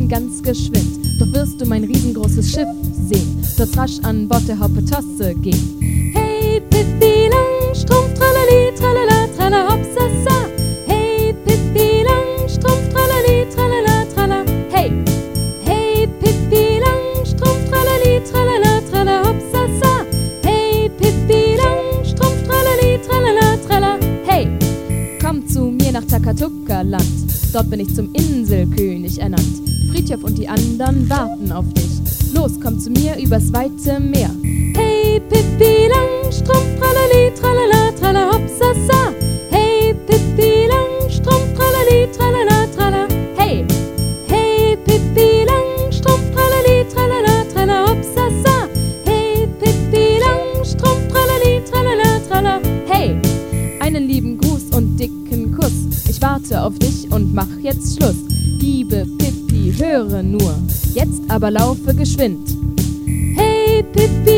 fahren ganz geschwind. Doch wirst du mein riesengroßes Schiff sehen, dort rasch an Bord der Hoppetosse gehen. Hey, Pippi Langstrumpf, tralali, tralala, trala, hopsasa. Hey, Pippi Langstrumpf, tralali, tralala, trala, hey. Hey, Pippi Langstrumpf, tralali, tralala, trala, hopsasa. Hey, Pippi Langstrumpf, tralali, tralala, trala, hey. Komm zu mir nach Takatuka-Land, dort bin ich zum Inselkönig ernannt. Fridtjof und die anderen warten auf dich. Los, komm zu mir übers weite Meer. Hey, Pippi Langstrumpf, tralali, tralala, trala, hopsasa. Hey, Pippi Langstrumpf, tralali, tralala, trala, hey. Hey, Pippi Langstrumpf, tralali, tralala, trala, hopsasa. Hey, Pippi Langstrumpf, tralali, tralala, trala, hey. Einen lieben Gruß und dicken Kuss. Ich warte auf dich und mach jetzt Schluss. Liebe Pippi, höre nur, jetzt aber laufe geschwind. Hey, Pippi